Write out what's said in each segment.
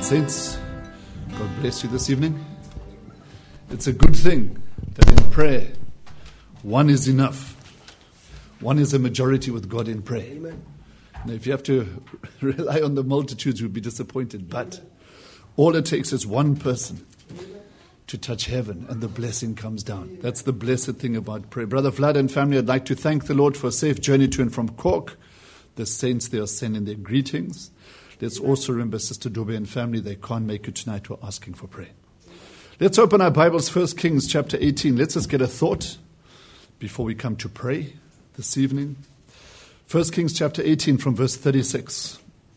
seated, saints. God bless you this evening. It's a good thing that in prayer, one is enough. One is a majority with God in prayer. Amen. Now, if you have to rely on the multitudes, you'll be disappointed. But all it takes is one person to touch heaven, and the blessing comes down. That's the blessed thing about prayer. Brother Vlad and family, I'd like to thank the Lord for a safe journey to and from Cork. The saints, they are sending their greetings. Let's also remember Sister Dube and family, they can't make it tonight. We're asking for prayer. Let's open our Bibles, 1 Kings chapter 18. Let's just get a thought before we come to pray this evening. 1 Kings chapter 18 from verse 36.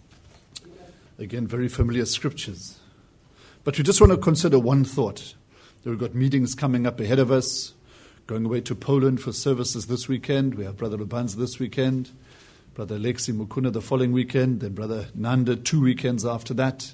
Again, very familiar scriptures. But we just want to consider one thought. We've got meetings coming up ahead of us. Going away to Poland for services this weekend. We have Brother Lubanz this weekend. Brother Lexi Mukuna the following weekend, then Brother Nanda 2 weekends after that.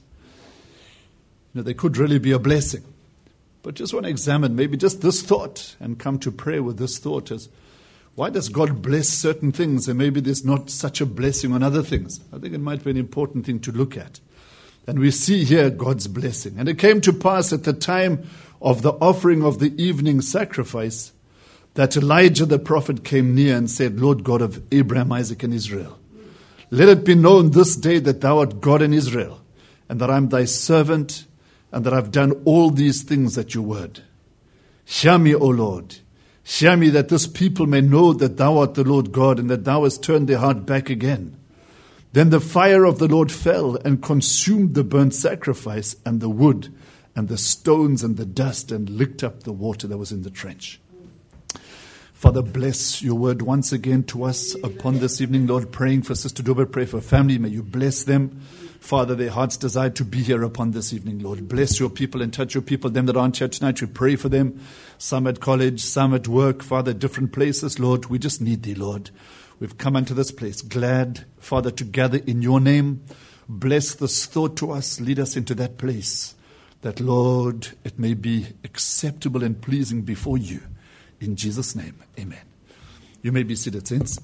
They could really be a blessing. But just want to examine maybe just this thought and come to prayer with this thought as why does God bless certain things and maybe there's not such a blessing on other things? I think it might be an important thing to look at. And we see here God's blessing. And it came to pass at the time of the offering of the evening sacrifice that Elijah the prophet came near and said, Lord God of Abraham, Isaac, and Israel, let it be known this day that thou art God in Israel, and that I am thy servant, and that I have done all these things at your word. Hear me, O Lord. Hear me, that this people may know that thou art the Lord God, and that thou hast turned their heart back again. Then the fire of the Lord fell and consumed the burnt sacrifice and the wood and the stones and the dust and licked up the water that was in the trench. Father, bless your word once again to us upon this evening, Lord, praying for Sister Dube, pray for family. May you bless them. Father, their hearts desire to be here upon this evening, Lord. Bless your people and touch your people, them that aren't here tonight. We pray for them, some at college, some at work, Father, different places, Lord. We just need thee, Lord. We've come unto this place, glad, Father, to gather in your name. Bless this thought to us. Lead us into that place that, Lord, it may be acceptable and pleasing before you. In Jesus' name, amen. You may be seated, saints.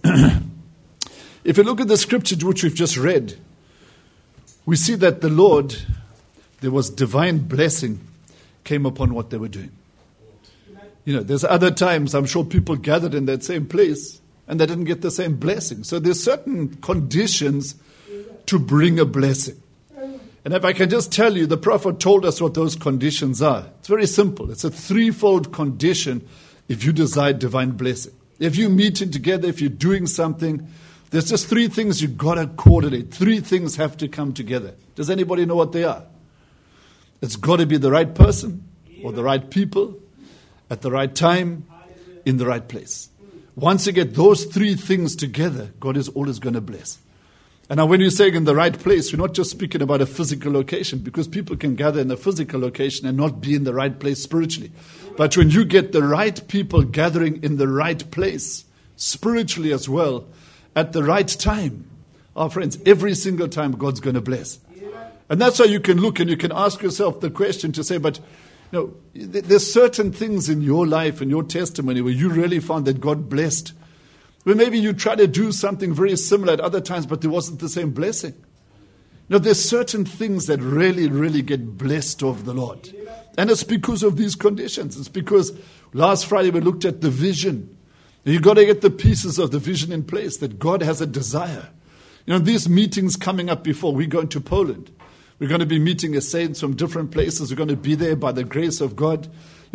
If you look at the scripture which we've just read, we see that the Lord, there was divine blessing came upon what they were doing. There's other times, I'm sure people gathered in that same place and they didn't get the same blessing. So there's certain conditions to bring a blessing. And if I can just tell you, the prophet told us what those conditions are. It's very simple. It's a threefold condition if you desire divine blessing. If you're meeting together, if you're doing something, there's just three things you've got to coordinate. Three things have to come together. Does anybody know what they are? It's got to be the right person or the right people at the right time in the right place. Once you get those three things together, God is always going to bless. And now when you're saying in the right place, we're not just speaking about a physical location, because people can gather in a physical location and not be in the right place spiritually. But when you get the right people gathering in the right place, spiritually as well, at the right time, our friends, every single time God's going to bless. And that's how you can look and you can ask yourself the question to say, but there's certain things in your life and your testimony where you really found that God blessed. Where maybe you try to do something very similar at other times, but there wasn't the same blessing. There's certain things that really, really get blessed of the Lord. And it's because of these conditions. It's because last Friday we looked at the vision. You've got to get the pieces of the vision in place, that God has a desire. These meetings coming up before we go into Poland. We're going to be meeting as saints from different places. We're going to be there by the grace of God.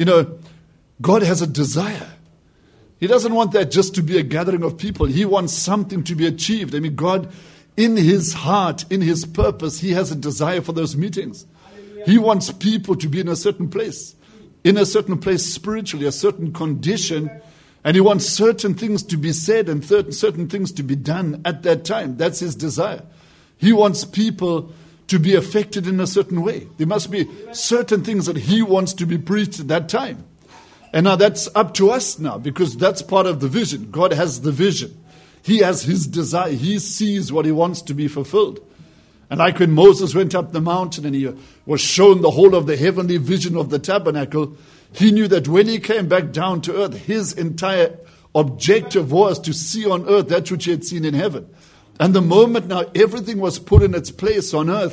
God has a desire. He doesn't want that just to be a gathering of people. He wants something to be achieved. God, in his heart, in his purpose, he has a desire for those meetings. He wants people to be in a certain place spiritually, a certain condition, and he wants certain things to be said and certain things to be done at that time. That's his desire. He wants people to be affected in a certain way. There must be certain things that he wants to be preached at that time. And now that's up to us now, because that's part of the vision. God has the vision. He has his desire. He sees what he wants to be fulfilled. And like when Moses went up the mountain and he was shown the whole of the heavenly vision of the tabernacle, he knew that when he came back down to earth, his entire objective was to see on earth that which he had seen in heaven. And the moment now everything was put in its place on earth,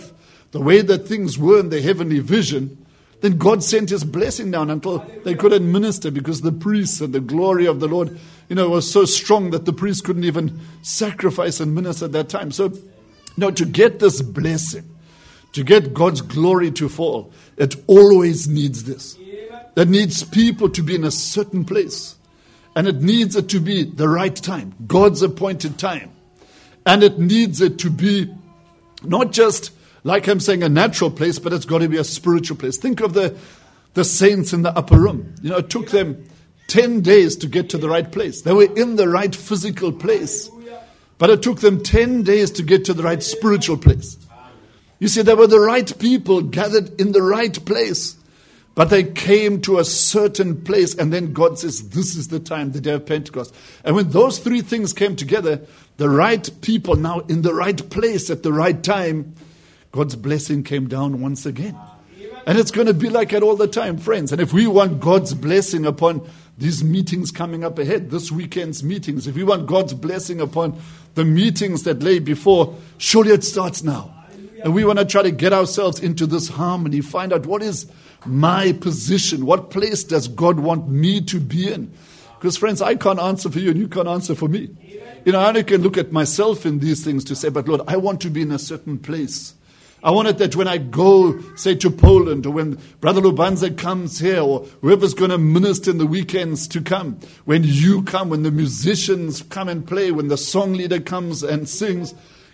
the way that things were in the heavenly vision, then God sent his blessing down until they couldn't minister, because the priests and the glory of the Lord, was so strong that the priests couldn't even sacrifice and minister at that time. So, to get this blessing, to get God's glory to fall, it always needs this. It needs people to be in a certain place. And it needs it to be the right time, God's appointed time. And it needs it to be not just, like I'm saying, a natural place, but it's got to be a spiritual place. Think of the saints in the upper room. It took them 10 days to get to the right place. They were in the right physical place, but it took them 10 days to get to the right spiritual place. You see, they were the right people gathered in the right place, but they came to a certain place, and then God says, this is the time, the day of Pentecost. And when those three things came together, the right people now in the right place at the right time, God's blessing came down once again. And it's going to be like that all the time, friends. And if we want God's blessing upon these meetings coming up ahead, this weekend's meetings, if we want God's blessing upon the meetings that lay before, surely it starts now. And we want to try to get ourselves into this harmony, find out what is my position, what place does God want me to be in? Because, friends, I can't answer for you and you can't answer for me. I only can look at myself in these things to say, but Lord, I want to be in a certain place. I want it that when I go, say, to Poland, or when Brother Lubanza comes here, or whoever's going to minister in the weekends to come, when you come, when the musicians come and play, when the song leader comes and sings,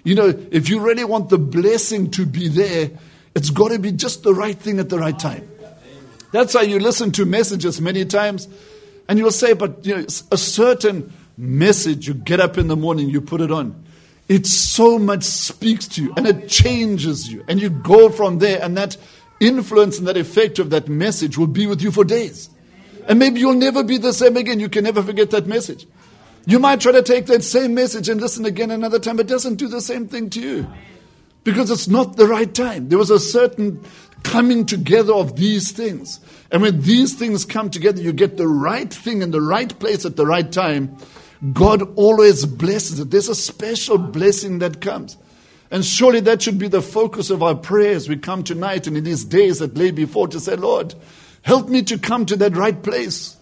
if you really want the blessing to be there, it's got to be just the right thing at the right time. That's why you listen to messages many times, and you'll say, but a certain message, you get up in the morning, you put it on. It so much speaks to you, and it changes you. And you go from there, and that influence and that effect of that message will be with you for days. And maybe you'll never be the same again. You can never forget that message. You might try to take that same message and listen again another time. It doesn't do the same thing to you, because it's not the right time. There was a certain coming together of these things. And when these things come together, you get the right thing in the right place at the right time. God always blesses it. There's a special blessing that comes. And surely that should be the focus of our prayers. We come tonight and in these days that lay before to say, Lord, help me to come to that right place.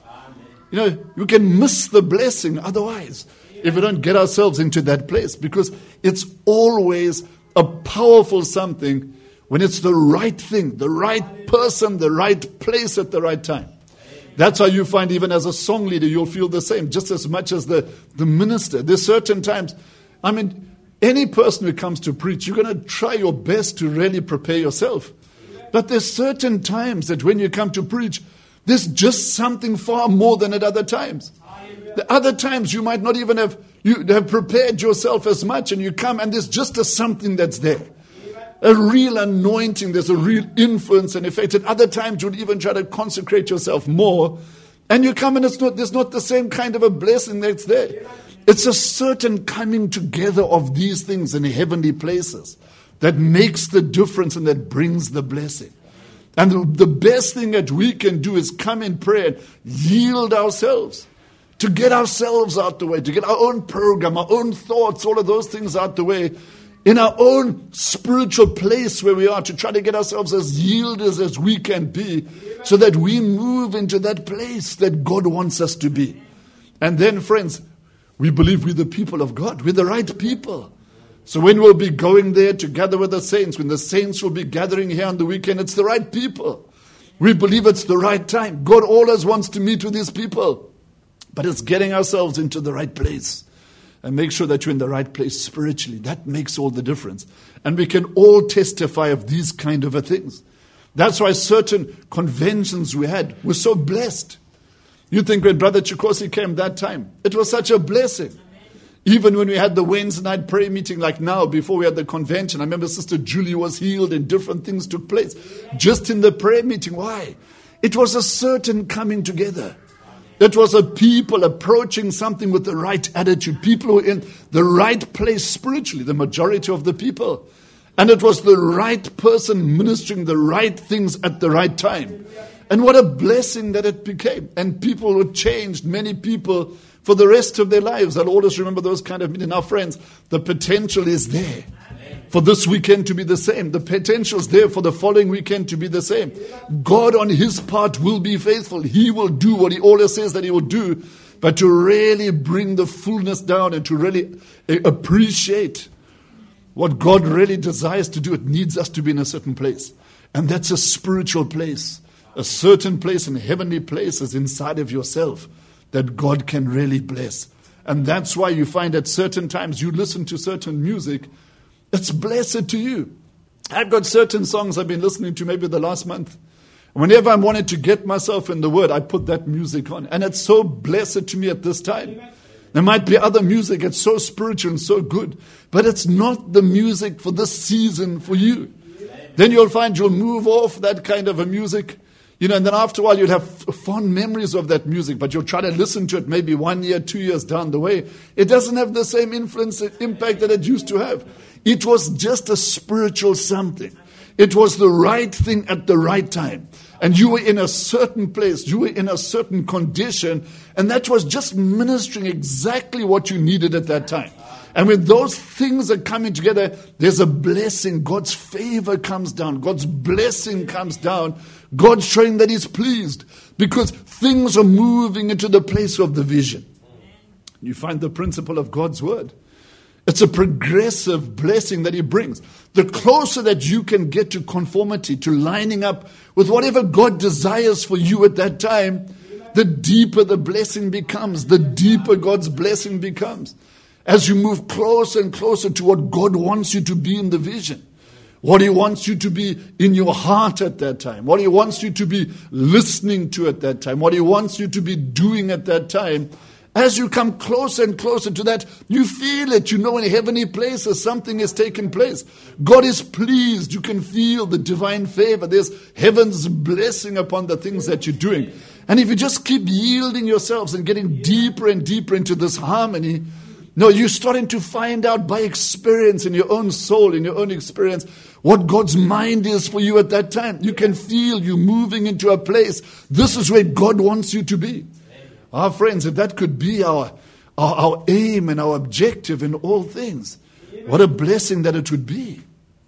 You can miss the blessing otherwise if we don't get ourselves into that place, because it's always a powerful something when it's the right thing, the right person, the right place at the right time. That's how you find, even as a song leader, you'll feel the same, just as much as the minister. There's certain times, any person who comes to preach, you're going to try your best to really prepare yourself. But there's certain times that when you come to preach, there's just something far more than at other times. The other times you might not even have prepared yourself as much, and you come and there's just something that's there. A real anointing, there's a real influence and effect. At other times you'll even try to consecrate yourself more, and you come and there's not the same kind of a blessing that's there. It's a certain coming together of these things in heavenly places that makes the difference and that brings the blessing. And the best thing that we can do is come in prayer and yield ourselves, to get ourselves out the way, to get our own program, our own thoughts, all of those things out the way, in our own spiritual place where we are, to try to get ourselves as yielded as we can be, so that we move into that place that God wants us to be. And then, friends, we believe we're the people of God. We're the right people. So when we'll be going there together with the saints, when the saints will be gathering here on the weekend, it's the right people. We believe it's the right time. God always wants to meet with his people. But it's getting ourselves into the right place. And make sure that you're in the right place spiritually. That makes all the difference. And we can all testify of these kind of things. That's why certain conventions we had were so blessed. You think when Brother Chikosi came that time, it was such a blessing. Even when we had the Wednesday night prayer meeting like now, before we had the convention, I remember Sister Julie was healed and different things took place. Just in the prayer meeting. Why? It was a certain coming together. It was a people approaching something with the right attitude. People who were in the right place spiritually, the majority of the people. And it was the right person ministering the right things at the right time. And what a blessing that it became. And people were changed, many people, for the rest of their lives. I'll always remember those kind of meetings. Now, friends, the potential is there for this weekend to be the same. The potential is there for the following weekend to be the same. God on his part will be faithful. He will do what he always says that he will do. But to really bring the fullness down and to really appreciate what God really desires to do, it needs us to be in a certain place. And that's a spiritual place. A certain place, in heavenly places inside of yourself that God can really bless. And that's why you find at certain times you listen to certain music, it's blessed to you. I've got certain songs I've been listening to maybe the last month. Whenever I wanted to get myself in the Word, I put that music on. And it's so blessed to me at this time. There might be other music, it's so spiritual and so good. But it's not the music for this season for you. Then you'll find you'll move off that kind of a music. And then after a while you'll have fond memories of that music, but you'll try to listen to it maybe 1 year, 2 years down the way. It doesn't have the same influence, impact that it used to have. It was just a spiritual something. It was the right thing at the right time. And you were in a certain place, you were in a certain condition, and that was just ministering exactly what you needed at that time. And when those things are coming together, there's a blessing. God's favor comes down. God's blessing comes down. God's showing that he's pleased because things are moving into the place of the vision. You find the principle of God's word. It's a progressive blessing that he brings. The closer that you can get to conformity, to lining up with whatever God desires for you at that time, the deeper the blessing becomes, the deeper God's blessing becomes. As you move closer and closer to what God wants you to be in the vision, what he wants you to be in your heart at that time, what he wants you to be listening to at that time, what he wants you to be doing at that time, as you come closer and closer to that, you feel it. You know in heavenly places something has taken place. God is pleased. You can feel the divine favor. There's heaven's blessing upon the things that you're doing. And if you just keep yielding yourselves and getting deeper and deeper into this harmony, no, you're starting to find out by experience in your own soul, in your own experience, what God's mind is for you at that time. You can feel you moving into a place. This is where God wants you to be. Our friends, if that could be our aim and our objective in all things, what a blessing that it would be.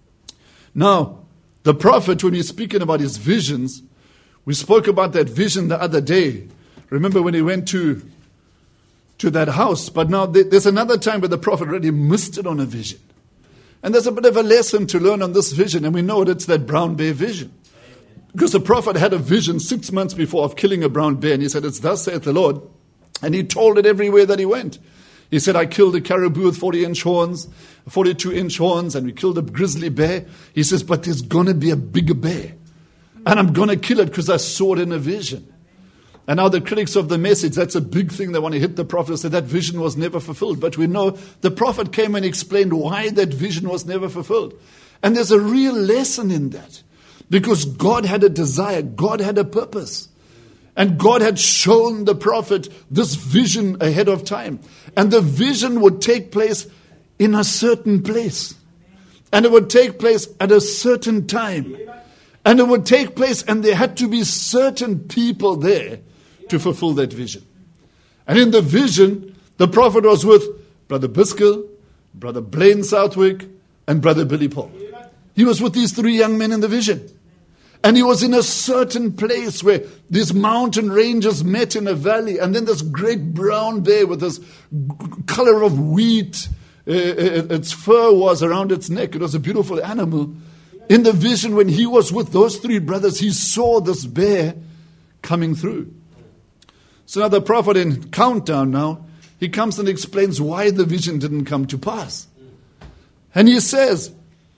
Now, the prophet, when he's speaking about his visions, we spoke about that vision the other day. Remember when he went to that house, but now there's another time where the prophet already missed it on a vision. And there's a bit of a lesson to learn on this vision, and we know it's that brown bear vision. Because the prophet had a vision 6 months before of killing a brown bear, and he said, it's thus saith the Lord. And he told it everywhere that he went. He said, I killed a caribou with 40-inch horns, 42-inch horns, and we killed a grizzly bear. He says, but there's going to be a bigger bear. And I'm going to kill it because I saw it in a vision. And now the critics of the message, that's a big thing. They want to hit the prophet and say that vision was never fulfilled. But we know the prophet came and explained why that vision was never fulfilled. And there's a real lesson in that. Because God had a desire, God had a purpose. And God had shown the prophet this vision ahead of time. And the vision would take place in a certain place. And it would take place at a certain time. And it would take place, and there had to be certain people there to fulfill that vision. And in the vision, the prophet was with Brother Biskel, Brother Blaine Southwick, and Brother Billy Paul. He was with these three young men in the vision. And he was in a certain place where these mountain ranges met in a valley. And then this great brown bear with this color of wheat, its fur was around its neck. It was a beautiful animal. In the vision, when he was with those three brothers, he saw this bear coming through. So now the prophet in Countdown now, he comes and explains why the vision didn't come to pass. And he says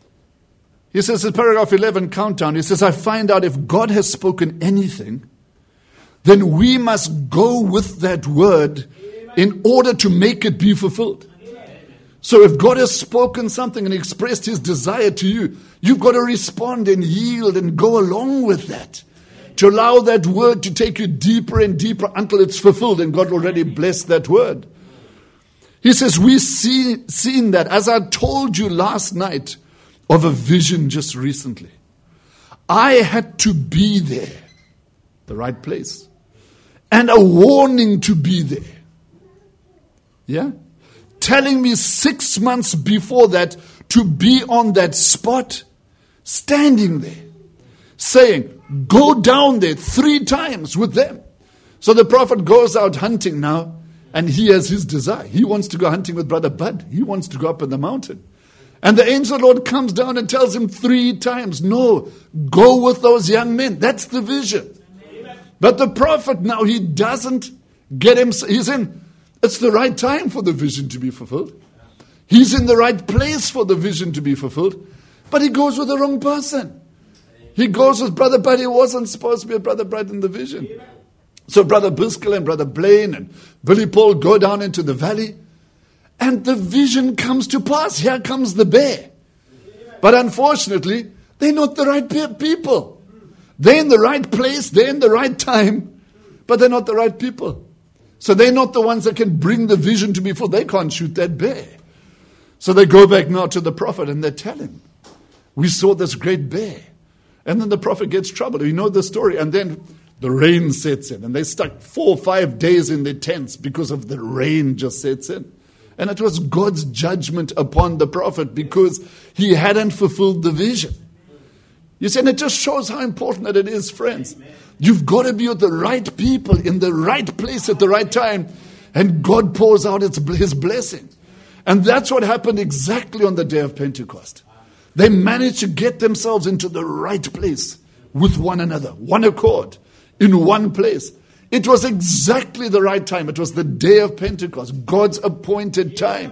in paragraph 11, Countdown, he says, I find out if God has spoken anything, then we must go with that word in order to make it be fulfilled. So if God has spoken something and expressed his desire to you, you've got to respond and yield and go along with that. To allow that word to take you deeper and deeper until it's fulfilled, and God already blessed that word. He says, we've seen that, as I told you last night, of a vision just recently. I had to be there, the right place, and a warning to be there. Yeah? Telling me 6 months before that to be on that spot, standing there, saying, go down there 3 times with them. So the prophet goes out hunting now, and he has his desire. He wants to go hunting with Brother Bud. He wants to go up in the mountain. And the angel of the Lord comes down and tells him 3 times, no, go with those young men. That's the vision. But the prophet now, he doesn't get him. He's in, it's the right time for the vision to be fulfilled. He's in the right place for the vision to be fulfilled. But he goes with the wrong person. He goes with Brother Bud. He wasn't supposed to be a Brother Bud in the vision. So Brother Biskel and Brother Blaine and Billy Paul go down into the valley. And the vision comes to pass. Here comes the bear. But unfortunately, they're not the right people. They're in the right place. They're in the right time. But they're not the right people. So they're not the ones that can bring the vision to be full. They can't shoot that bear. So they go back now to the prophet and they tell him, we saw this great bear. And then the prophet gets trouble. You know the story. And then the rain sets in. And they stuck 4 or 5 days in their tents because of the rain just sets in. And it was God's judgment upon the prophet because he hadn't fulfilled the vision. You see, and it just shows how important that it is, friends. You've got to be with the right people in the right place at the right time. And God pours out his blessing. And that's what happened exactly on the day of Pentecost. They managed to get themselves into the right place with one another, one accord, in one place. It was exactly the right time. It was the day of Pentecost, God's appointed time.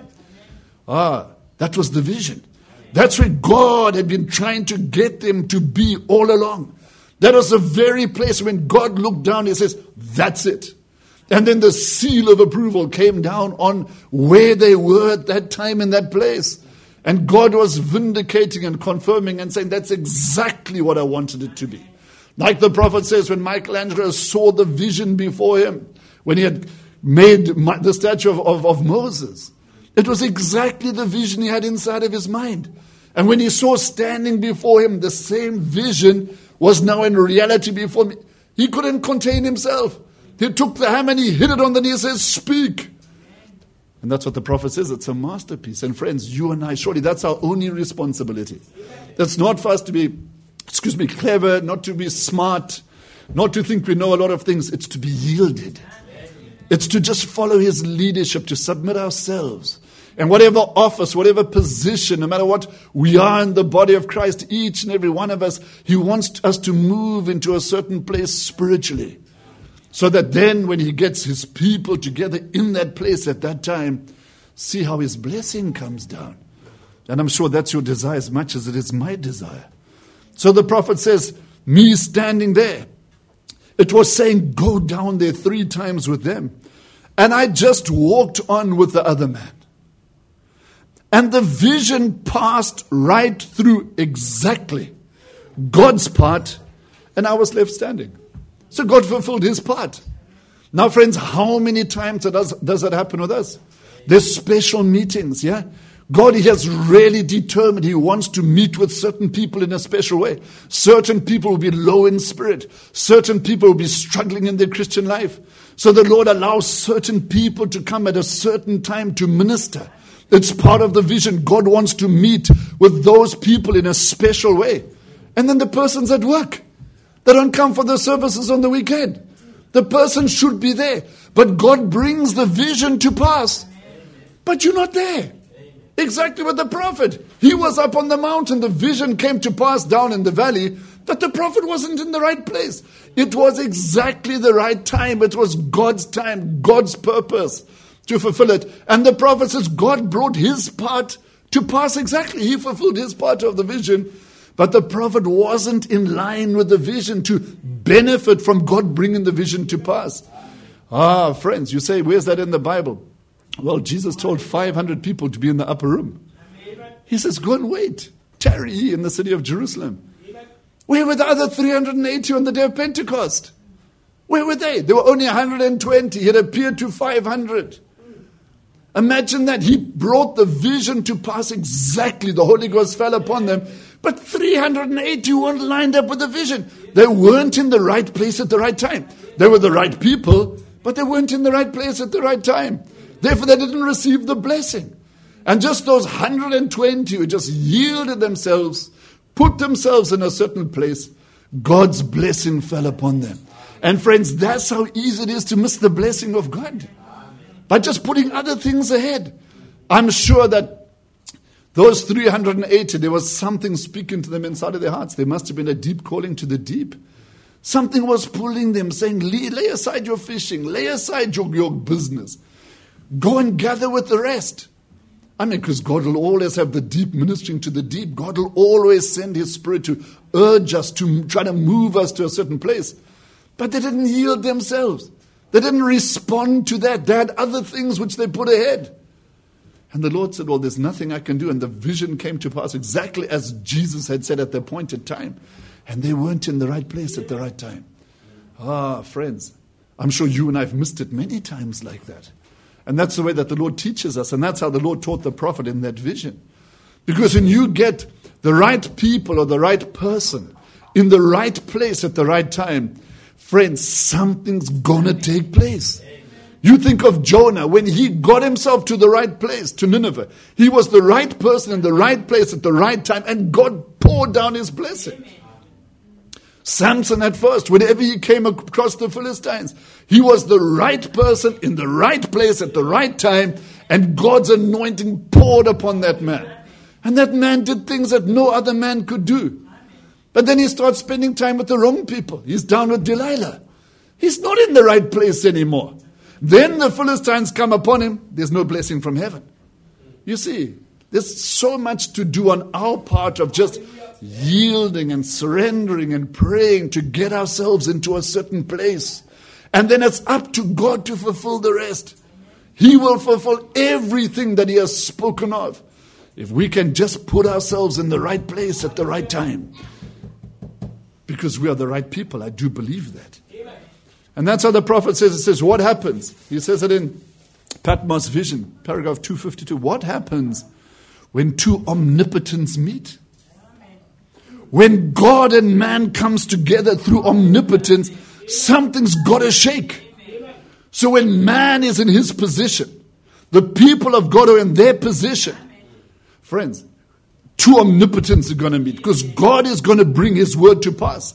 That was the vision. That's where God had been trying to get them to be all along. That was the very place when God looked down, he says, that's it. And then the seal of approval came down on where they were at that time in that place. And God was vindicating and confirming and saying, that's exactly what I wanted it to be. Like the prophet says, when Michelangelo saw the vision before him, when he had made the statue of Moses, it was exactly the vision he had inside of his mind. And when he saw standing before him, the same vision was now in reality before him. He couldn't contain himself. He took the hammer and he hit it on the knee and says, speak. And that's what the prophet says. It's a masterpiece. And friends, you and I, surely that's our only responsibility. That's not for us to be, clever, not to be smart, not to think we know a lot of things. It's to be yielded. It's to just follow his leadership, to submit ourselves. And whatever office, whatever position, no matter what we are in the body of Christ, each and every one of us, he wants us to move into a certain place spiritually. So that then when he gets his people together in that place at that time, see how his blessing comes down. And I'm sure that's your desire as much as it is my desire. So the prophet says, me standing there, it was saying, go down there 3 times with them. And I just walked on with the other man. And the vision passed right through exactly God's part, and I was left standing. So God fulfilled his part. Now, friends, how many times does that happen with us? There's special meetings, yeah? God, he has really determined he wants to meet with certain people in a special way. Certain people will be low in spirit. Certain people will be struggling in their Christian life. So the Lord allows certain people to come at a certain time to minister. It's part of the vision. God wants to meet with those people in a special way. And then the person's at work. They don't come for the services on the weekend. The person should be there. But God brings the vision to pass. But you're not there. Exactly with the prophet. He was up on the mountain. The vision came to pass down in the valley. But the prophet wasn't in the right place. It was exactly the right time. It was God's time, God's purpose to fulfill it. And the prophet says God brought his part to pass exactly. He fulfilled his part of the vision. But the prophet wasn't in line with the vision to benefit from God bringing the vision to pass. Friends, you say, where's that in the Bible? Well, Jesus told 500 people to be in the upper room. He says, go and wait. Tarry in the city of Jerusalem. Where were the other 380 on the day of Pentecost? Where were they? There were only 120. He had appeared to 500. Imagine that. He brought the vision to pass exactly. The Holy Ghost fell upon them. But 380 weren't lined up with the vision. They weren't in the right place at the right time. They were the right people, but they weren't in the right place at the right time. Therefore, they didn't receive the blessing. And just those 120 who just yielded themselves, put themselves in a certain place, God's blessing fell upon them. And friends, that's how easy it is to miss the blessing of God. By just putting other things ahead. I'm sure that those 380, there was something speaking to them inside of their hearts. There must have been a deep calling to the deep. Something was pulling them, saying, lay aside your fishing, lay aside your business. Go and gather with the rest. I mean, because God will always have the deep ministering to the deep. God will always send His Spirit to urge us, to try to move us to a certain place. But they didn't yield themselves. They didn't respond to that. They had other things which they put ahead. And the Lord said, well, there's nothing I can do. And the vision came to pass exactly as Jesus had said at the appointed time. And they weren't in the right place at the right time. Friends, I'm sure you and I have missed it many times like that. And that's the way that the Lord teaches us. And that's how the Lord taught the prophet in that vision. Because when you get the right people or the right person in the right place at the right time, friends, something's gonna take place. You think of Jonah, when he got himself to the right place, to Nineveh. He was the right person in the right place at the right time, and God poured down His blessing. Samson at first, whenever he came across the Philistines, he was the right person in the right place at the right time, and God's anointing poured upon that man. And that man did things that no other man could do. But then he starts spending time with the wrong people. He's down with Delilah. He's not in the right place anymore. Then the Philistines come upon him. There's no blessing from heaven. You see, there's so much to do on our part of just yielding and surrendering and praying to get ourselves into a certain place. And then it's up to God to fulfill the rest. He will fulfill everything that He has spoken of. If we can just put ourselves in the right place at the right time. Because we are the right people. I do believe that. And that's how the prophet says. It says, what happens? He says it in Patmos Vision, paragraph 252. What happens when two omnipotents meet? When God and man comes together through omnipotence, something's got to shake. So when man is in his position, the people of God are in their position. Friends, two omnipotents are going to meet because God is going to bring His word to pass.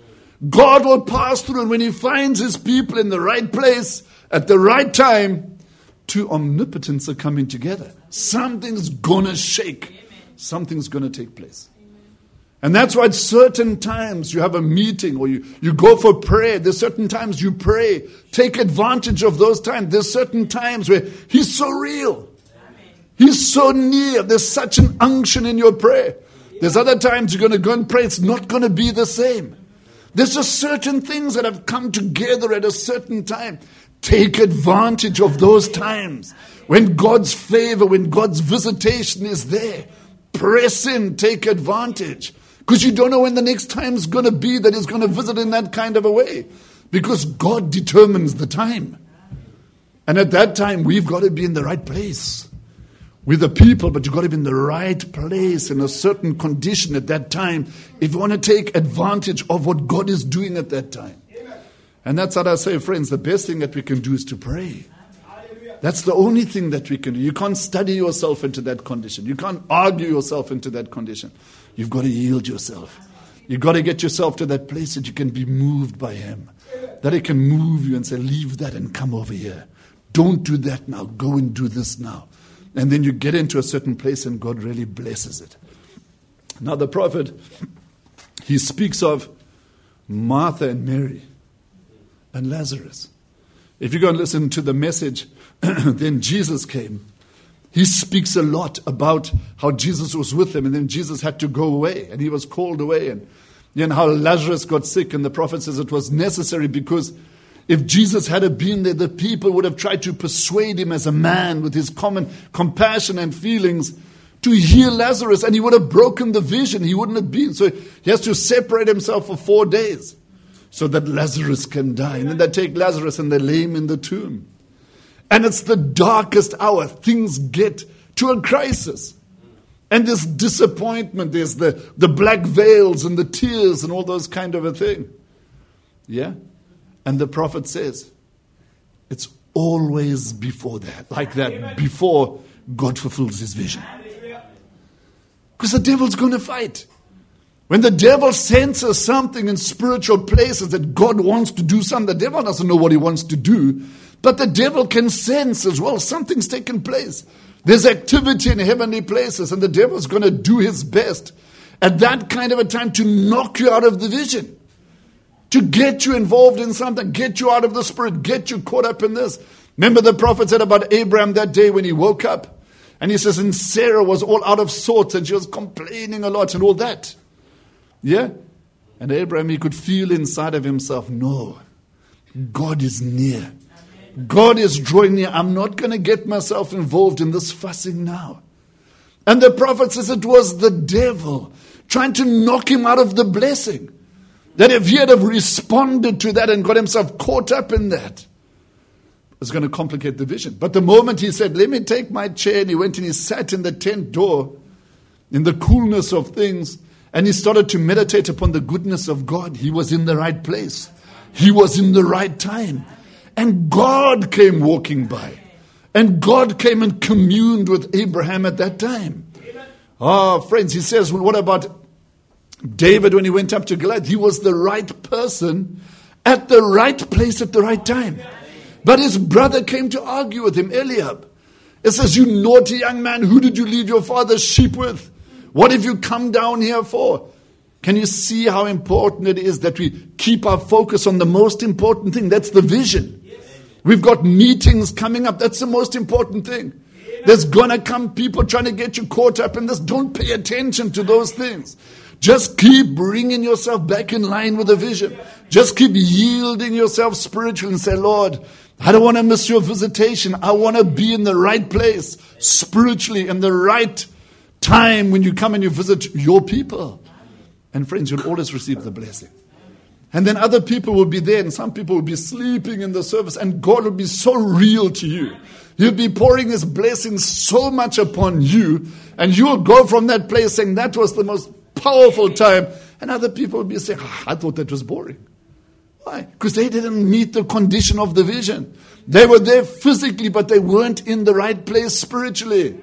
God will pass through, and when He finds His people in the right place at the right time, two omnipotents are coming together. Something's going to shake. Something's going to take place. And that's why at certain times you have a meeting or you go for prayer. There's certain times you pray. Take advantage of those times. There's certain times where He's so real. He's so near. There's such an unction in your prayer. There's other times you're going to go and pray. It's not going to be the same. There's just certain things that have come together at a certain time. Take advantage of those times. When God's favor, when God's visitation is there. Press in, take advantage. Because you don't know when the next time is going to be that He's going to visit in that kind of a way. Because God determines the time. And at that time, we've got to be in the right place. We're the people, but you've got to be in the right place in a certain condition at that time if you want to take advantage of what God is doing at that time. And that's what I say, friends, the best thing that we can do is to pray. That's the only thing that we can do. You can't study yourself into that condition. You can't argue yourself into that condition. You've got to yield yourself. You've got to get yourself to that place that you can be moved by Him. That He can move you and say, leave that and come over here. Don't do that now. Go and do this now. And then you get into a certain place and God really blesses it. Now the prophet, he speaks of Martha and Mary and Lazarus. If you go and listen to the message, then Jesus came. He speaks a lot about how Jesus was with them and then Jesus had to go away and He was called away. And how Lazarus got sick, and the prophet says it was necessary because if Jesus had been there, the people would have tried to persuade Him as a man with His common compassion and feelings to heal Lazarus, and He would have broken the vision. He wouldn't have been. So He has to separate Himself for 4 days so that Lazarus can die. And then they take Lazarus and they lay him in the tomb. And it's the darkest hour. Things get to a crisis. And there's disappointment. There's the black veils and the tears and all those kind of a thing. Yeah? And the prophet says, it's always before that, like that, before God fulfills his vision. Because the devil's going to fight. When the devil senses something in spiritual places that God wants to do something, the devil doesn't know what he wants to do, but the devil can sense as well something's taken place. There's activity in heavenly places, and the devil's going to do his best at that kind of a time to knock you out of the vision, to get you involved in something, get you out of the spirit, get you caught up in this. Remember the prophet said about Abraham that day when he woke up, and he says, and Sarah was all out of sorts, and she was complaining a lot and all that. Yeah? And Abraham, he could feel inside of himself, no, God is near. God is drawing near. I'm not going to get myself involved in this fussing now. And the prophet says it was the devil trying to knock him out of the blessing. That if he had have responded to that and got himself caught up in that, it's going to complicate the vision. But the moment he said, let me take my chair, and he went and he sat in the tent door in the coolness of things, and he started to meditate upon the goodness of God, he was in the right place. He was in the right time. And God came walking by. And God came and communed with Abraham at that time. Oh, friends, he says, well, what about David when he went up to Goliath? He was the right person at the right place at the right time. But his brother came to argue with him, Eliab. It says, you naughty young man, who did you leave your father's sheep with? What have you come down here for? Can you see how important it is that we keep our focus on the most important thing? That's the vision. We've got meetings coming up. That's the most important thing. There's going to come people trying to get you caught up in this. Don't pay attention to those things. Just keep bringing yourself back in line with the vision. Just keep yielding yourself spiritually and say, Lord, I don't want to miss your visitation. I want to be in the right place spiritually in the right time when you come and you visit your people. And friends, you'll always receive the blessing. And then other people will be there, and some people will be sleeping in the service, and God will be so real to you. He'll be pouring his blessings so much upon you, and you'll go from that place saying, that was the most powerful time. And other people will be saying, I thought that was boring. Why? Because they didn't meet the condition of the vision. They were there physically, but they weren't in the right place spiritually.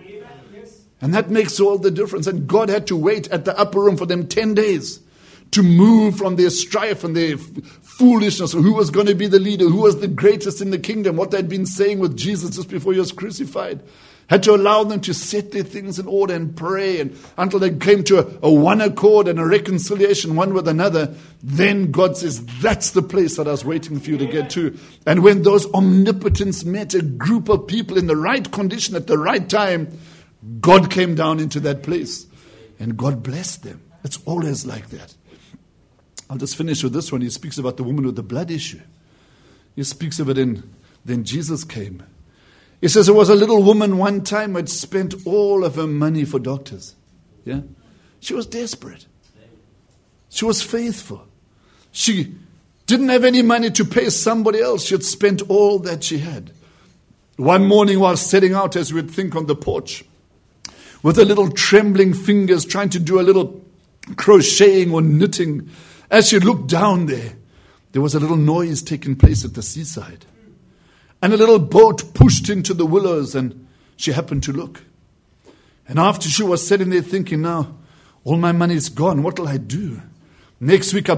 And that makes all the difference. And God had to wait at the upper room for them 10 days to move from their strife and their foolishness, who was going to be the leader, who was the greatest in the kingdom, what they'd been saying with Jesus just before he was crucified. Had to allow them to set their things in order and pray, and until they came to a one accord and a reconciliation one with another. Then God says, that's the place that I was waiting for you to get to. And when those omnipotents met a group of people in the right condition at the right time, God came down into that place and God blessed them. It's always like that. I'll just finish with this one. He speaks about the woman with the blood issue. He speaks of it in Then Jesus Came. He says there was a little woman one time who had spent all of her money for doctors. Yeah, she was desperate. She was faithful. She didn't have any money to pay somebody else. She had spent all that she had. One morning while setting out, as we'd think, on the porch, with her little trembling fingers trying to do a little crocheting or knitting, as she looked down there was a little noise taking place at the seaside. And a little boat pushed into the willows, and she happened to look. And after she was sitting there thinking, now, all my money is gone, what will I do? Next week I'll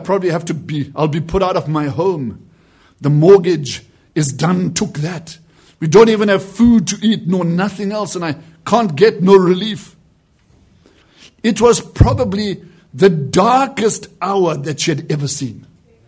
be put out of my home. The mortgage is done, took that. We don't even have food to eat, nor nothing else, and I can't get no relief. It was probably the darkest hour that she had ever seen.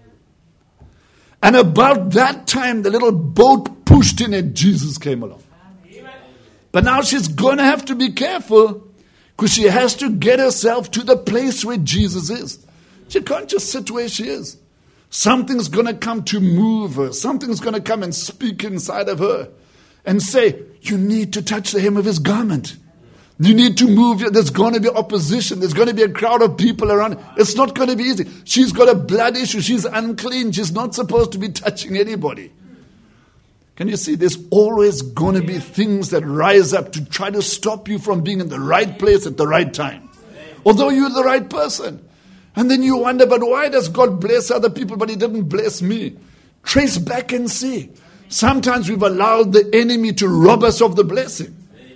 And about that time, the little boat pushed in and Jesus came along. But now she's going to have to be careful, because she has to get herself to the place where Jesus is. She can't just sit where she is. Something's going to come to move her. Something's going to come and speak inside of her and say, you need to touch the hem of his garment. You need to move. There's going to be opposition. There's going to be a crowd of people around. It's not going to be easy. She's got a blood issue. She's unclean. She's not supposed to be touching anybody. Can you see? There's always going to be things that rise up to try to stop you from being in the right place at the right time. Although you're the right person. And then you wonder, but why does God bless other people, but he didn't bless me? Trace back and see. Sometimes we've allowed the enemy to rob us of the blessing.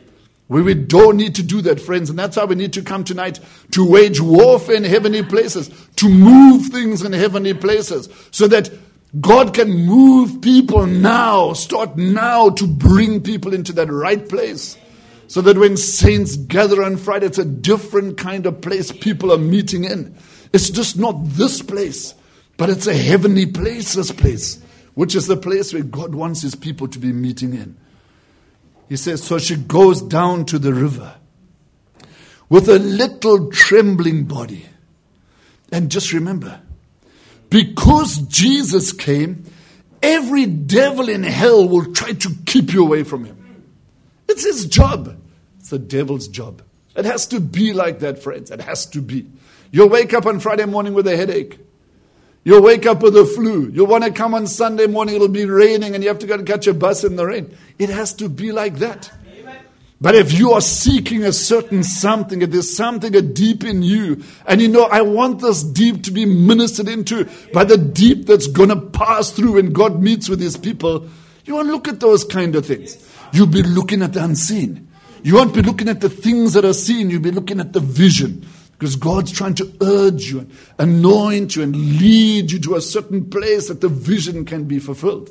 We don't need to do that, friends. And that's why we need to come tonight to wage warfare in heavenly places, to move things in heavenly places, so that God can move people now, start now to bring people into that right place. So that when saints gather on Friday, it's a different kind of place people are meeting in. It's just not this place, but it's a heavenly place, this place, which is the place where God wants his people to be meeting in. He says, so she goes down to the river with a little trembling body. And just remember, because Jesus came, every devil in hell will try to keep you away from him. It's his job. It's the devil's job. It has to be like that, friends. It has to be. You'll wake up on Friday morning with a headache. You'll wake up with a flu. You'll want to come on Sunday morning. It'll be raining and you have to go and catch a bus in the rain. It has to be like that. But if you are seeking a certain something, if there's something deep in you, and you know, I want this deep to be ministered into by the deep that's going to pass through when God meets with his people, you won't look at those kind of things. You'll be looking at the unseen. You won't be looking at the things that are seen. You'll be looking at the vision. Because God's trying to urge you, and anoint you, and lead you to a certain place that the vision can be fulfilled.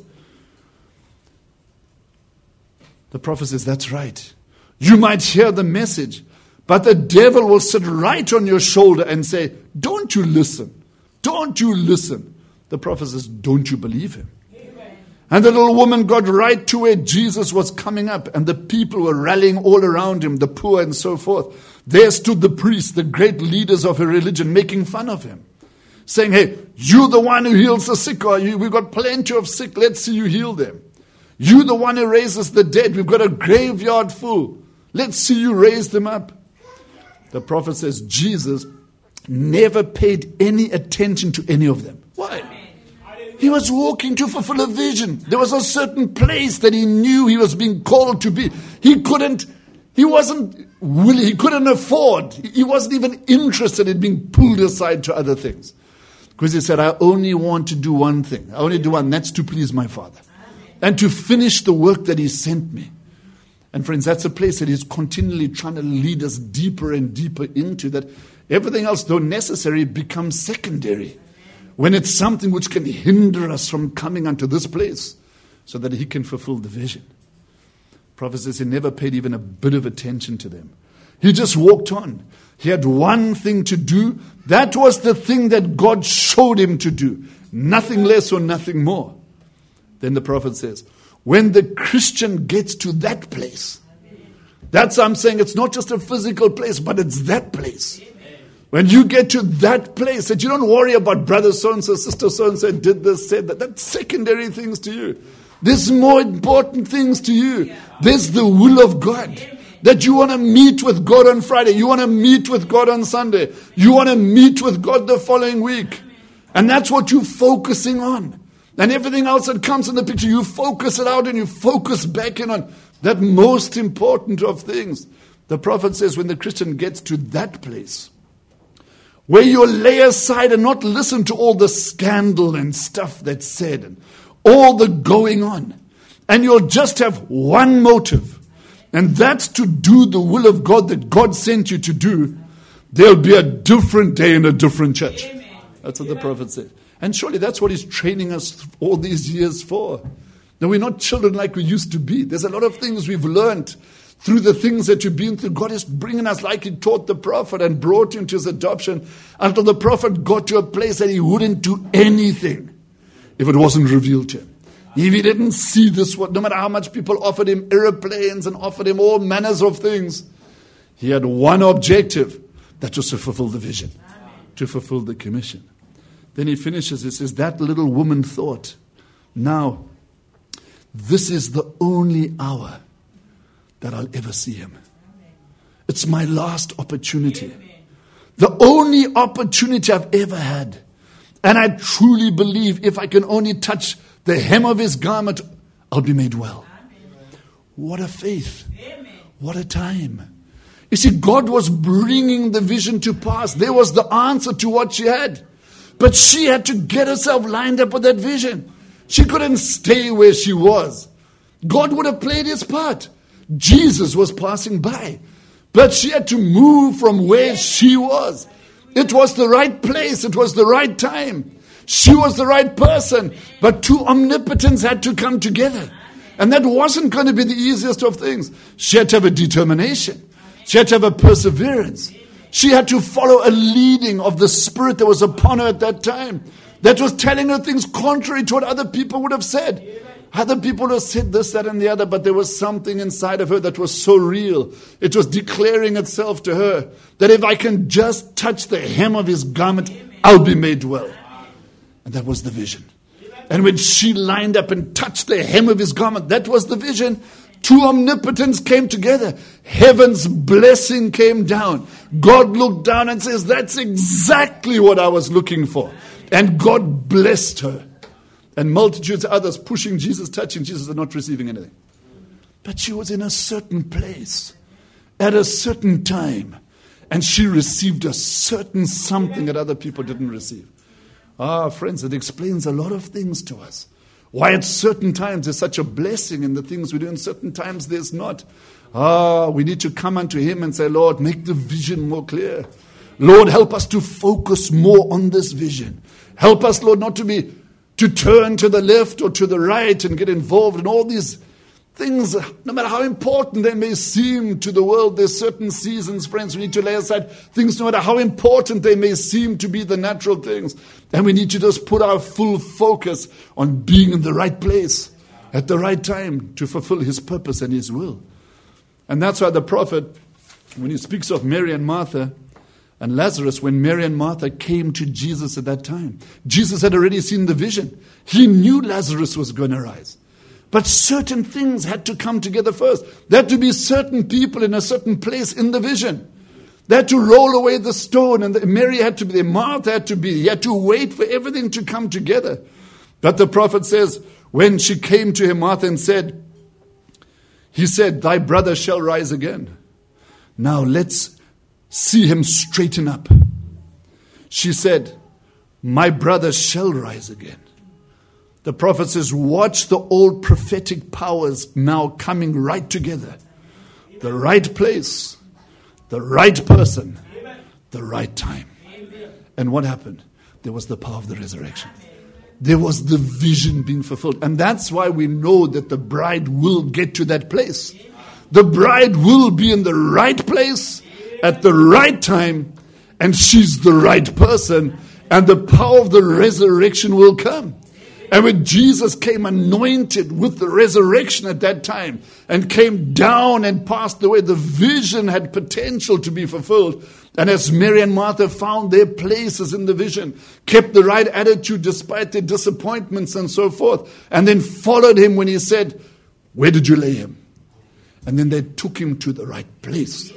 The prophet says, that's right. You might hear the message, but the devil will sit right on your shoulder and say, don't you listen? Don't you listen? The prophet says, don't you believe him? And the little woman got right to where Jesus was coming up, and the people were rallying all around him, the poor and so forth. There stood the priests, the great leaders of her religion, making fun of him, saying, hey, you're the one who heals the sick, or we've got plenty of sick, let's see you heal them. You're the one who raises the dead, we've got a graveyard full, let's see you raise them up. The prophet says Jesus never paid any attention to any of them. Why? He was walking to fulfill a vision. There was a certain place that he knew he was being called to be. He wasn't willing, he couldn't afford. He wasn't even interested in being pulled aside to other things. Because he said, I only want to do one thing. I only do one, that's to please my Father. And to finish the work that he sent me. And friends, that's a place that he's continually trying to lead us deeper and deeper into, that everything else, though necessary, becomes secondary. When it's something which can hinder us from coming unto this place so that he can fulfill the vision. Prophet says he never paid even a bit of attention to them. He just walked on. He had one thing to do. That was the thing that God showed him to do. Nothing less or nothing more. Then the prophet says, when the Christian gets to that place, that's, I'm saying, it's not just a physical place, but it's that place. When you get to that place, that you don't worry about brother so-and-so, sister so-and-so did this, said that. That's secondary things to you. There's more important things to you. There's the will of God. That you want to meet with God on Friday. You want to meet with God on Sunday. You want to meet with God the following week. And that's what you're focusing on. And everything else that comes in the picture, you focus it out and you focus back in on that most important of things. The prophet says when the Christian gets to that place, where you lay aside and not listen to all the scandal and stuff that's said and all the going on. And you'll just have one motive. And that's to do the will of God that God sent you to do. There'll be a different day in a different church. Amen. That's what the prophet said. And surely that's what he's training us all these years for. Now we're not children like we used to be. There's a lot of things we've learned through the things that you've been through. God is bringing us like he taught the prophet and brought him to his adoption until the prophet got to a place that he wouldn't do anything if it wasn't revealed to him. If he didn't see this, no matter how much people offered him airplanes and offered him all manners of things, he had one objective, that was to fulfill the vision, to fulfill the commission. Then he finishes, he says, that little woman thought, now, this is the only hour that I'll ever see him. It's my last opportunity. The only opportunity I've ever had. And I truly believe if I can only touch the hem of his garment, I'll be made well. What a faith. What a time. You see, God was bringing the vision to pass. There was the answer to what she had. But she had to get herself lined up with that vision. She couldn't stay where she was. God would have played his part. Jesus was passing by. But she had to move from where she was. It was the right place. It was the right time. She was the right person. But two omnipotents had to come together. And that wasn't going to be the easiest of things. She had to have a determination. She had to have a perseverance. She had to follow a leading of the Spirit that was upon her at that time. That was telling her things contrary to what other people would have said. Other people would have said this, that, and the other, but there was something inside of her that was so real. It was declaring itself to her that if I can just touch the hem of his garment, I'll be made well. And that was the vision. And when she lined up and touched the hem of his garment, that was the vision. Two omnipotents came together. Heaven's blessing came down. God looked down and says, that's exactly what I was looking for. And God blessed her. And multitudes of others pushing Jesus, touching Jesus, and not receiving anything. But she was in a certain place, at a certain time. And she received a certain something that other people didn't receive. Friends, it explains a lot of things to us. Why at certain times there's such a blessing in the things we do, and certain times there's not. We need to come unto him and say, Lord, make the vision more clear. Lord, help us to focus more on this vision. Help us, Lord, not to turn to the left or to the right and get involved in all these things, no matter how important they may seem to the world. There's certain seasons, friends, we need to lay aside things, no matter how important they may seem to be, the natural things. And we need to just put our full focus on being in the right place at the right time to fulfill his purpose and his will. And that's why the prophet, when he speaks of Mary and Martha and Lazarus, when Mary and Martha came to Jesus at that time, Jesus had already seen the vision. He knew Lazarus was going to rise. But certain things had to come together first. There had to be certain people in a certain place in the vision. They had to roll away the stone, and Mary had to be there. Martha had to be there. He had to wait for everything to come together. But the prophet says, when she came to him, Martha, and he said, thy brother shall rise again. Now let's see him straighten up. She said, my brother shall rise again. The prophet says, watch the old prophetic powers now coming right together. The right place, the right person, the right time. And what happened? There was the power of the resurrection. There was the vision being fulfilled. And that's why we know that the bride will get to that place. The bride will be in the right place at the right time, and she's the right person, and the power of the resurrection will come. And when Jesus came anointed with the resurrection at that time and came down and passed away, the vision had potential to be fulfilled. And as Mary and Martha found their places in the vision, kept the right attitude despite their disappointments and so forth, and then followed him when he said, where did you lay him? And then they took him to the right place.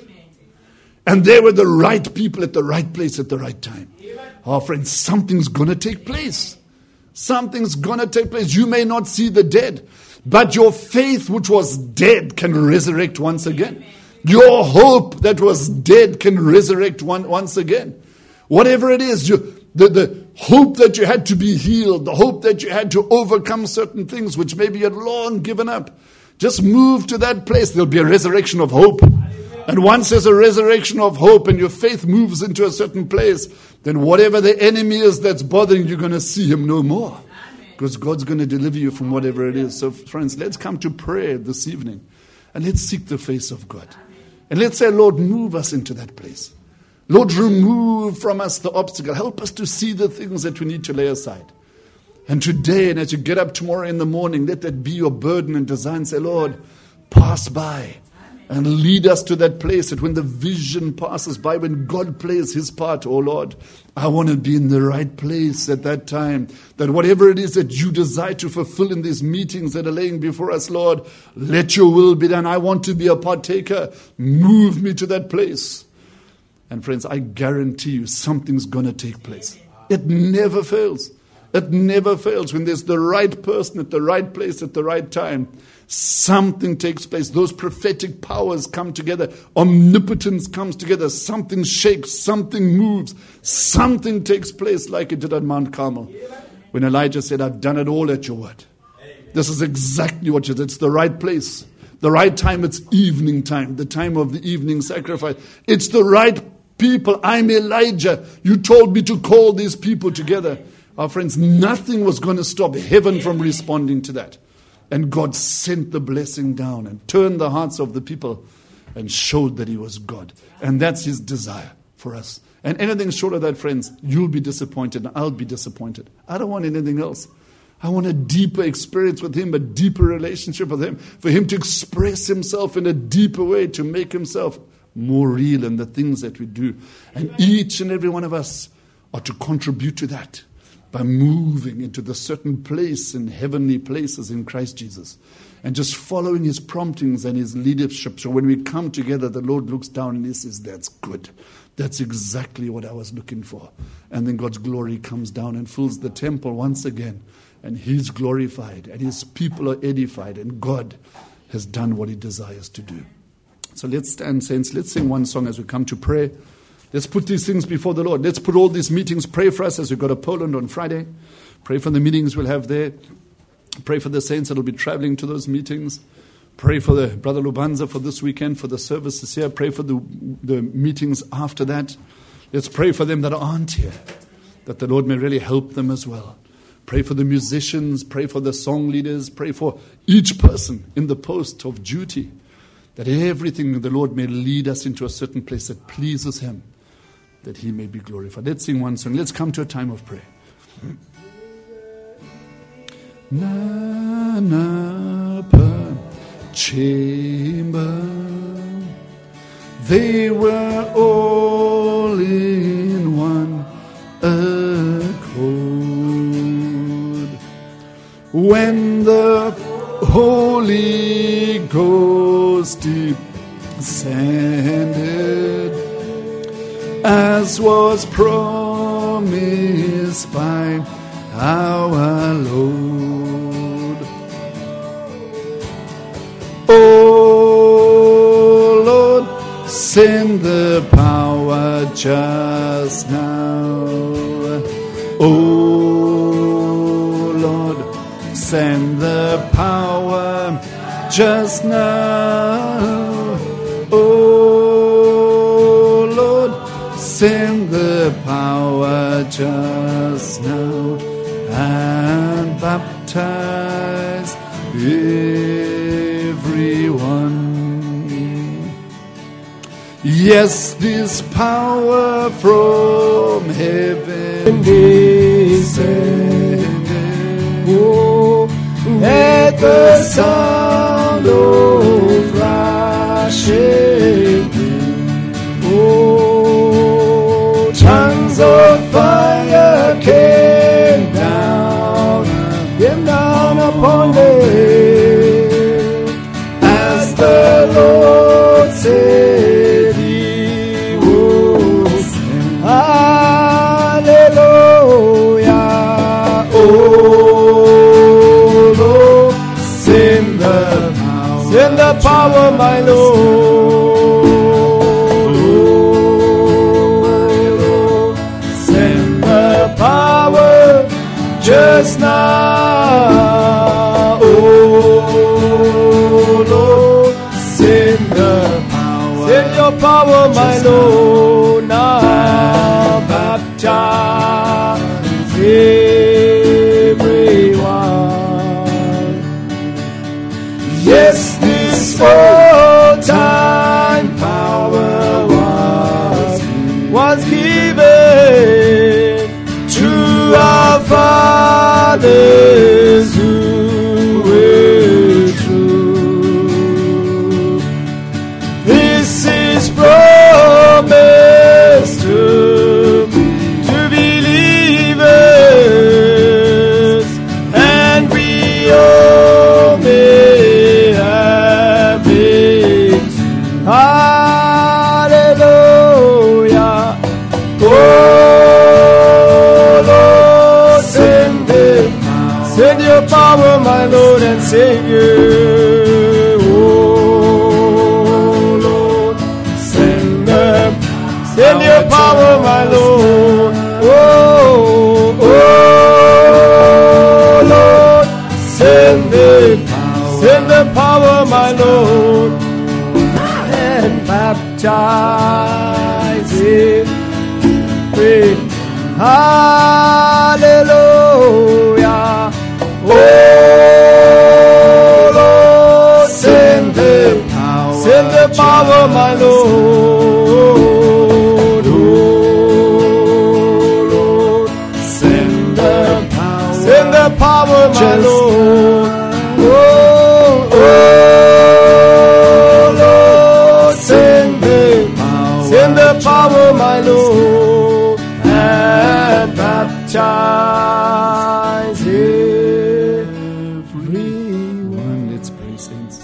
And they were the right people at the right place at the right time. Friends, something's going to take place. Something's going to take place. You may not see the dead, but your faith, which was dead, can resurrect once again. Your hope that was dead can resurrect once again. Whatever it is, the hope that you had to be healed, the hope that you had to overcome certain things which maybe you had long given up, just move to that place. There'll be a resurrection of hope. And once there's a resurrection of hope and your faith moves into a certain place, then whatever the enemy is that's bothering you, you're going to see him no more. Because God's going to deliver you from whatever it is. So friends, let's come to prayer this evening. And let's seek the face of God. And let's say, Lord, move us into that place. Lord, remove from us the obstacle. Help us to see the things that we need to lay aside. And today, and as you get up tomorrow in the morning, let that be your burden and desire. And say, Lord, pass by. And lead us to that place that when the vision passes by, when God plays his part, oh Lord, I want to be in the right place at that time. That whatever it is that you desire to fulfill in these meetings that are laying before us, Lord, let your will be done. I want to be a partaker. Move me to that place. And friends, I guarantee you something's going to take place. It never fails. It never fails. When there's the right person at the right place at the right time, something takes place. Those prophetic powers come together. Omnipotence comes together. Something shakes. Something moves. Something takes place like it did at Mount Carmel. When Elijah said, I've done it all at your word. This is exactly what you did. It's the right place. The right time, it's evening time, the time of the evening sacrifice. It's the right people. I'm Elijah. You told me to call these people together. Our friends, nothing was going to stop heaven from responding to that. And God sent the blessing down and turned the hearts of the people and showed that he was God. And that's his desire for us. And anything short of that, friends, you'll be disappointed and I'll be disappointed. I don't want anything else. I want a deeper experience with him, a deeper relationship with him, for him to express himself in a deeper way, to make himself more real in the things that we do. And each and every one of us are to contribute to that by moving into the certain place in heavenly places in Christ Jesus and just following his promptings and his leadership. So when we come together, the Lord looks down and he says, that's good. That's exactly what I was looking for. And then God's glory comes down and fills the temple once again. And he's glorified and his people are edified and God has done what he desires to do. So let's stand, saints. Let's sing one song as we come to pray. Let's put these things before the Lord. Let's put all these meetings. Pray for us as we go to Poland on Friday. Pray for the meetings we'll have there. Pray for the saints that will be traveling to those meetings. Pray for the Brother Lubanza for this weekend, for the services here. Pray for the meetings after that. Let's pray for them that aren't here, that the Lord may really help them as well. Pray for the musicians. Pray for the song leaders. Pray for each person in the post of duty, that everything the Lord may lead us into a certain place that pleases him, that he may be glorified. Let's sing one song. Let's come to a time of prayer. Nana chamber, they were all in one accord. When the Holy Ghost descended, as was promised by our Lord. Oh Lord, send the power just now. Oh Lord, send the power just now. Oh Lord, send the power just now and baptize everyone. Yes, this power from heaven descended. Oh, at the sound of rushing wind, oh, tongues of fire came down upon them, as the Lord said he would. Hallelujah. Oh Lord, send the power, my Lord. Oh, send the power just now. Oh Lord, send the power. Send your power, my Lord. Now baptize everyone. Yes, this all-time power was given to our fathers who were true. This is promised to believers, and we all may have it. Hallelujah. Oh Lord, send your power, my Lord and Savior. Oh Lord, send your power, my Lord. Oh Lord, send the power, my Lord. the power, my Lord. Oh Lord, send the power, my Lord. Oh Lord, send the power, my Lord, and baptize everyone. Let's pray, saints.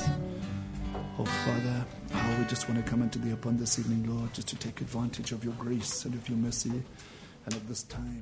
Oh Father, how we just want to come unto thee upon this evening, Lord, just to take advantage of your grace and of your mercy, and at this time,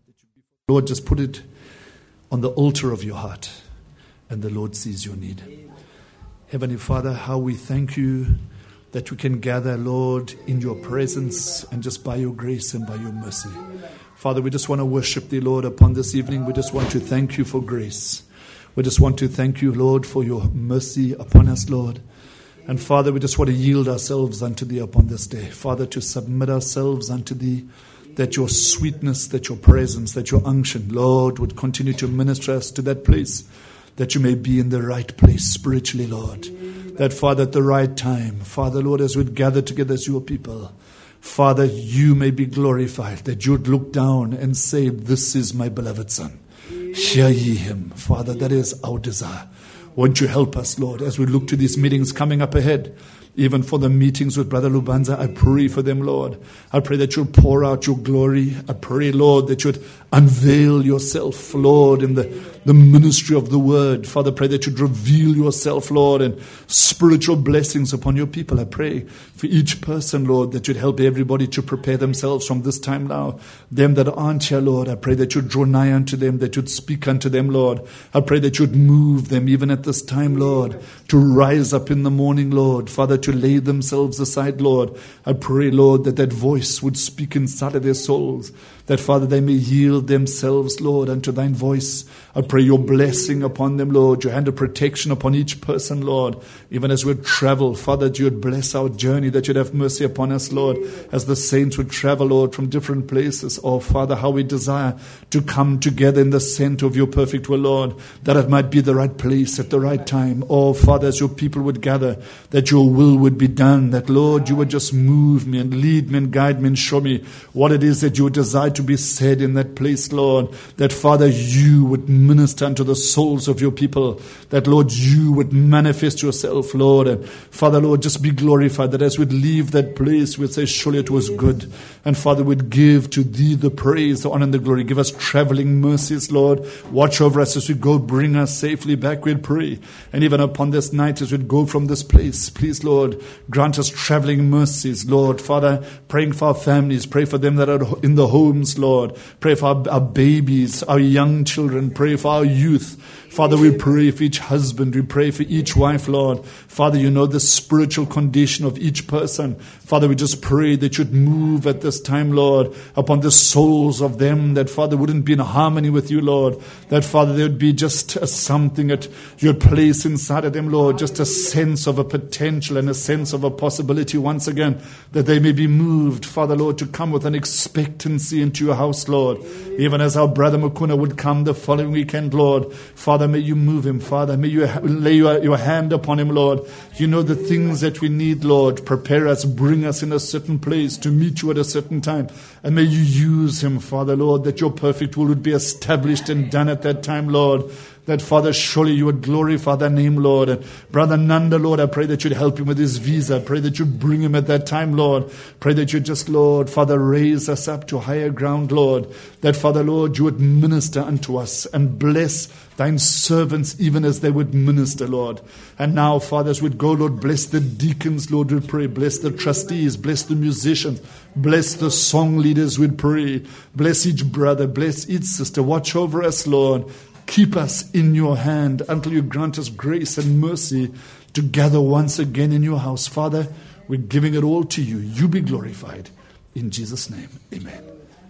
Lord, just put it on the altar of your heart, and the Lord sees your need. Heavenly Father, how we thank you that we can gather, Lord, in your presence and just by your grace and by your mercy. Father, we just want to worship thee, Lord, upon this evening. We just want to thank you for grace. We just want to thank you, Lord, for your mercy upon us, Lord. And Father, we just want to yield ourselves unto thee upon this day. Father, to submit ourselves unto thee, that your sweetness, that your presence, that your unction, Lord, would continue to minister us to that place, that you may be in the right place spiritually, Lord. That, Father, at the right time, Father, Lord, as we gather together as your people, Father, you may be glorified, that you would look down and say, this is my beloved Son. Hear ye him. Father, that is our desire. Won't you help us, Lord, as we look to these meetings coming up ahead, even for the meetings with Brother Lubanza. I pray for them, Lord. I pray that you'll pour out your glory. I pray, Lord, that you'd unveil yourself, Lord, in the ministry of the word. Father, pray that you'd reveal yourself, Lord, and spiritual blessings upon your people. I pray for each person, Lord, that you'd help everybody to prepare themselves from this time now. Them that aren't here, Lord, I pray that you'd draw nigh unto them, that you'd speak unto them, Lord. I pray that you'd move them even at this time, Lord, to rise up in the morning, Lord. Father, to lay themselves aside, Lord. I pray, Lord, that that voice would speak inside of their souls, that, Father, they may yield themselves, Lord, unto thine voice. I pray your blessing upon them, Lord, your hand of protection upon each person, Lord, even as we travel, Father, that you would bless our journey, that you'd have mercy upon us, Lord, as the saints would travel, Lord, from different places. Oh, Father, how we desire to come together in the center of your perfect will, Lord, that it might be the right place at the right time. Oh, Father, as your people would gather, that your will would be done, that, Lord, you would just move me and lead me and guide me and show me what it is that you would desire to be said in that place, Lord, that, Father, you would minister unto the souls of your people, that, Lord, you would manifest yourself, Lord, and Father, Lord, just be glorified, that as we'd leave that place, we'd say, surely it was good, and Father, we'd give to thee the praise, the honor and the glory. Give us traveling mercies, Lord. Watch over us as we go, bring us safely back, we'd pray, and even upon this night as we'd go from this place, please, Lord, grant us traveling mercies, Lord. Father, praying for our families, pray for them that are in the homes, Lord. Pray for our babies, our young children. Pray for our youth. Father, we pray for each husband. We pray for each wife, Lord. Father, you know the spiritual condition of each person. Father, we just pray that you'd move at this time, Lord, upon the souls of them, that, Father, wouldn't be in harmony with you, Lord. That, Father, there would be just something that you'd place inside of them, Lord, just a sense of a potential and a sense of a possibility once again, that they may be moved, Father, Lord, to come with an expectancy into your house, Lord. Even as our brother Mukuna would come the following weekend, Lord. Father, may you move him, Father. May you lay your hand upon him, Lord. You know the things that we need, Lord. Prepare us, bring us in a certain place to meet you at a certain time. And may you use him, Father, Lord, that your perfect will would be established and done at that time, Lord. That, Father, surely you would glorify thy name, Lord. And Brother Nanda, Lord, I pray that you'd help him with his visa. I pray that you'd bring him at that time, Lord. Pray that you'd just, Lord, Father, raise us up to higher ground, Lord. That, Father, Lord, you would minister unto us and bless thine servants even as they would minister, Lord. And now, Father, as we'd go, Lord, bless the deacons, Lord, we pray. Bless the trustees, bless the musicians, bless the song leaders, we'd pray. Bless each brother, bless each sister. Watch over us, Lord. Keep us in your hand until you grant us grace and mercy to gather once again in your house. Father, we're giving it all to you. You be glorified. In Jesus' name, amen.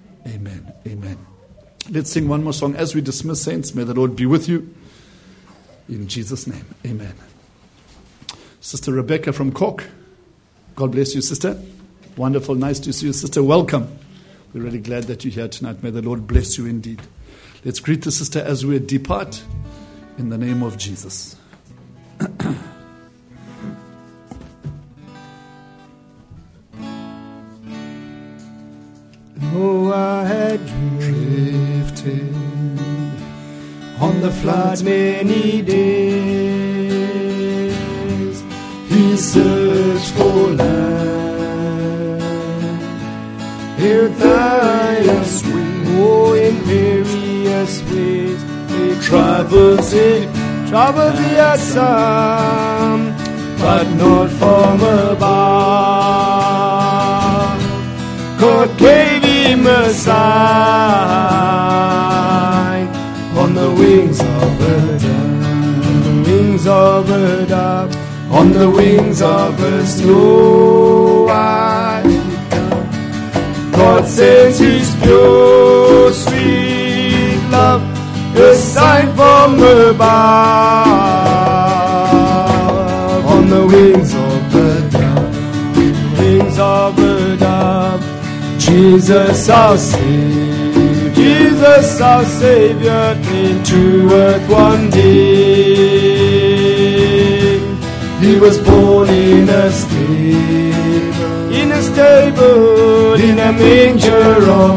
Amen. Amen. Let's sing one more song as we dismiss, saints. May the Lord be with you. In Jesus' name, amen. Sister Rebecca from Cork. God bless you, sister. Wonderful. Nice to see you, sister. Welcome. We're really glad that you're here tonight. May the Lord bless you indeed. Let's greet the sister as we depart in the name of Jesus. on the flood's many days. He searched for land. Here various ways, oh, in various ways, they traveled the Assam, but not from above. God gave him a sign on the wings of a dove, on the wings of a dove, on the wings of a snow white dove. God sends his pure, sweet love, a sign from above, on the wings of a dove, wings of a dove. Jesus our Savior, Jesus our Savior came to earth one day. He was born in a stable, in a stable, in a manger of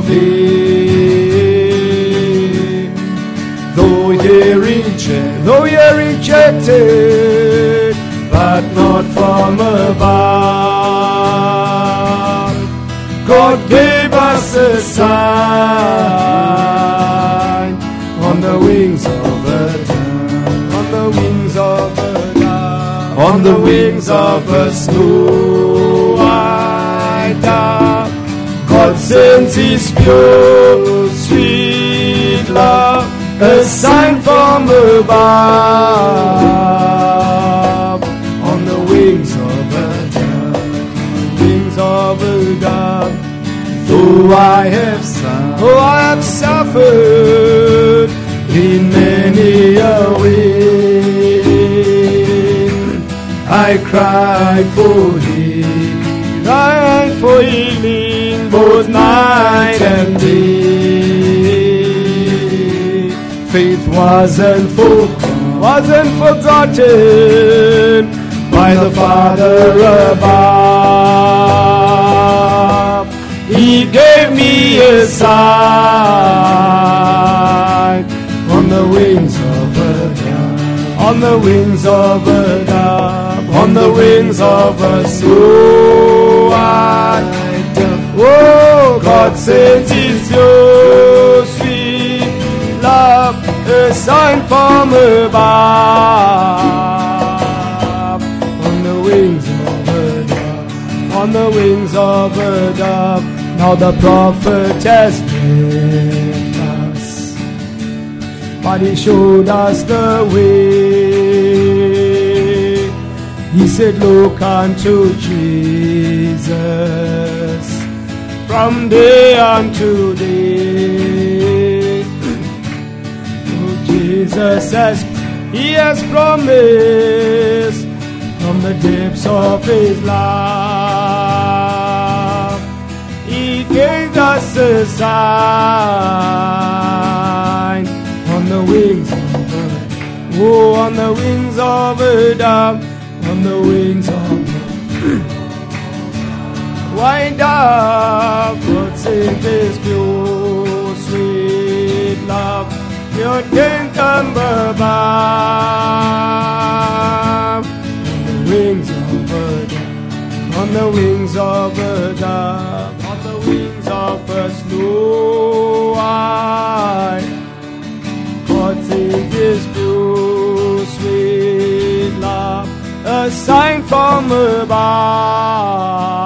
hay. Though you're rejected, but not from above, God gave us a sign on the wings of a dove, on the wings of a dove, on the wings of a snow white dove. God sends his pure, sweet love, a sign from above, on the wings of a dove, wings of a dove. Though I have suffered in many a way, I cried for healing both night and day. Faith wasn't forgotten by the Father above. He gave me a sign on the wings of a dove, on the wings of a dove, on the wings of a snow white dove. Oh, God sends his pure, sweet love, a sign from above, on the wings of a dove, on the wings of a dove. Now the prophet has left us, but he showed us the way. He said, look unto Jesus from day unto day. Oh, Jesus he has promised from the depths of his love. He gave us a sign on the wings of a dove, oh, on the wings of a dove, on the wings of a white dove. God sent his pure, sweet love, your kingdom above, on the wings of a dove, on the wings of a dove, on the wings of a snow white. God sent his pure, sweet love, a sign from above.